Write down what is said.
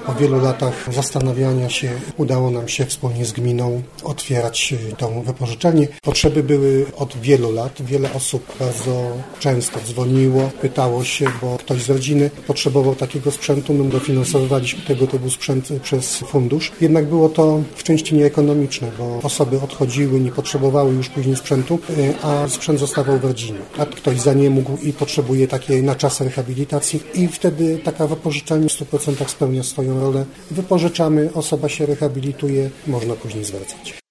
Po wielu latach zastanawiania się udało nam się wspólnie z gminą otwierać tą wypożyczalnię. Potrzeby były od wielu lat. Wiele osób bardzo często dzwoniło, pytało się, bo ktoś z rodziny potrzebował takiego sprzętu. My dofinansowywaliśmy tego typu sprzęt przez fundusz. Jednak było to w części nieekonomiczne, bo osoby odchodziły, nie potrzebowały już później sprzętu, a sprzęt zostawał w rodzinie. A ktoś za nie mógł i potrzebuje takiej na czas rehabilitacji i wtedy taka wypożyczalnia w 100% spełnia swoją rolę. Wypożyczamy, osoba się rehabilituje, można później zwracać.